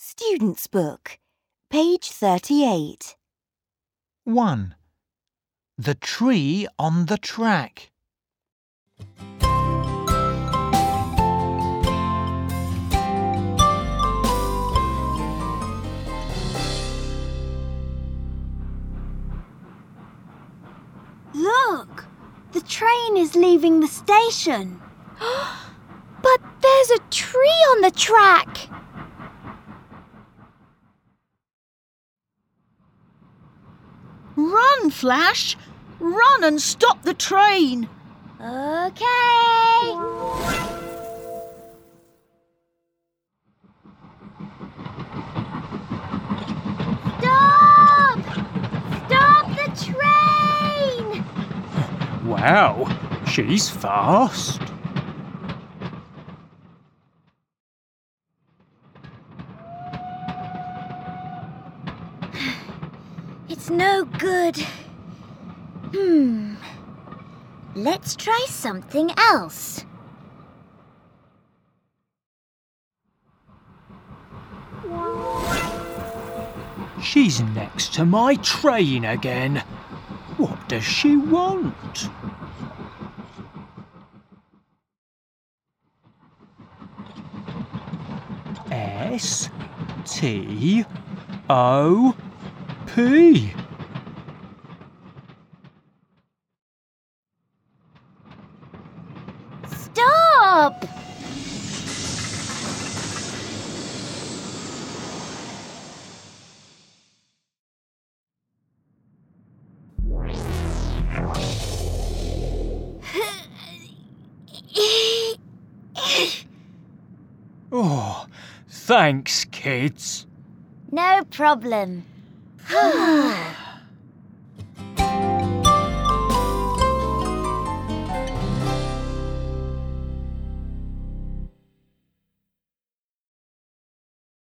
Student's Book, page 38. 1. The tree on the track. Look! The train is leaving the station. But there's a tree on the track. Run, Flash! Run and stop the train! Okay. Stop! Stop the train! Wow, she's fast. It's no good. Let's try something else. She's next to my train again. What does she want? S-T-O-P. Stop! Oh, thanks, kids. No problem.